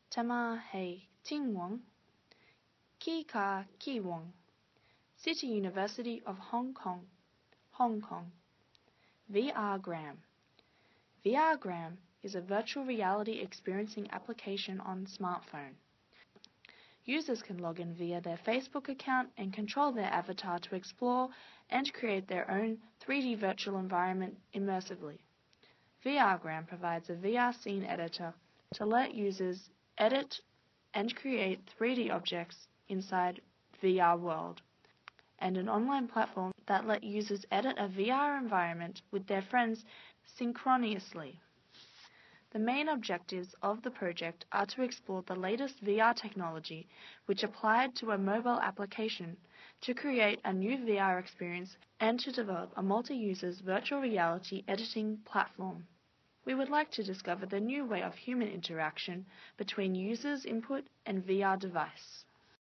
Tama Hei Tingwong, Ki Ka Kiwong, City University of Hong Kong, Hong Kong. VRgram. VRgram is a virtual reality experiencing application on smartphone. Users can log in via their Facebook account and control their avatar to explore and create their own 3D virtual environment immersively. VRgram provides a VR scene editor to let users edit and create 3D objects inside VR world, and an online platform that let users edit a VR environment with their friends synchronously. The main objectives of the project are to explore the latest VR technology which applied to a mobile application, to create a new VR experience, and to develop a multi-users virtual reality editing platform. We would like to discover the new way of human interaction between users' input and VR device.